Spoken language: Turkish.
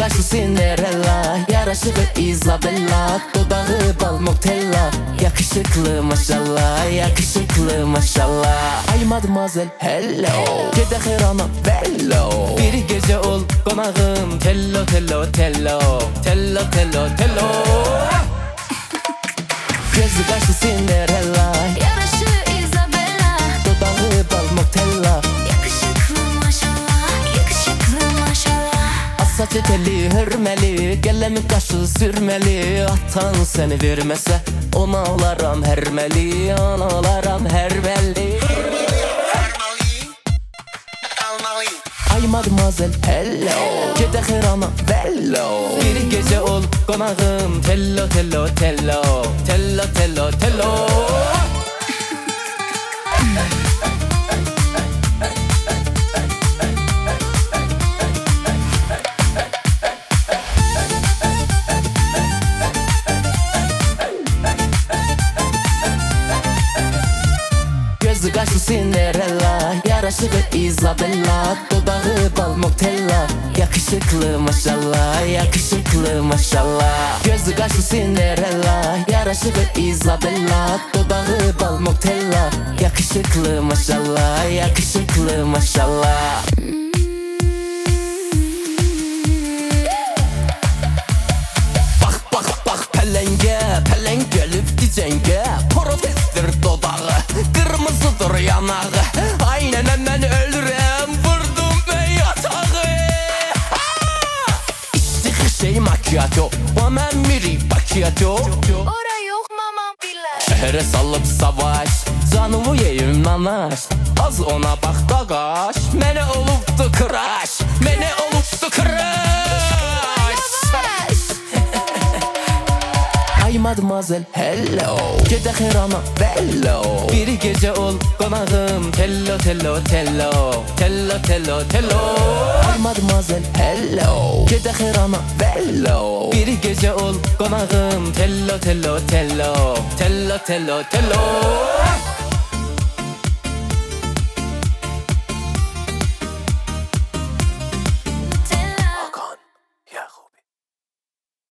kaşlı Cinderella, yaraşığı Isabella, dudağı bal Nutella. Yakışıklı maşallah, yakışıklı maşallah. Ay mademoiselle hello, gedək Irana bello. Bir gece ol qonağım, tello tello tello, tello tello tello. Gözü kaşlı Cinderella, yaraşığı Isabella, dudağı bal Nutella. yakışıklı maşallah, yakışıklı maşallah. Saçı teli hürmeli, gələmin qaşı sürmeli. Atan səni verməsə, ona olaram hərməli, ona olaram hərməli. Ay mademoiselle hello, gedək Irana bello. Bir gecə ol qonağım, tello tello tello, tello tello tello. Gözü kaşlı Cinderella, yaraşığı Isabella, dudağı bal Nutella. Yakışıklı maşallah, yakışıklı maşallah. Gözü kaşlı Cinderella, yaraşığı Isabella, dudağı bal Nutella. Yakışıklı maşallah, yakışıklı maşallah. Bak bak bak pelenge, peleng gelip cenge. Profesör dodağı, kırmızıdır yanağı. Aynen hemen öldürem, vurdum ben yatağı. İçtik şey macchiato, bana miri macchiato. Ora yok mamam bile. Şehre salıp savaş, canımı yeyim nanaş. Az ona bak da qaş, mene olubdu kıraş, mene olubdu kıraş. Ay mademoiselle hello, gedək Irana bello. Bir gece ol qonağım, tello tello tello, tello tello tello. Ay mademoiselle hello, gedək Irana bello. Bir gece ol qonağım, tello tello tello, tello tello tello.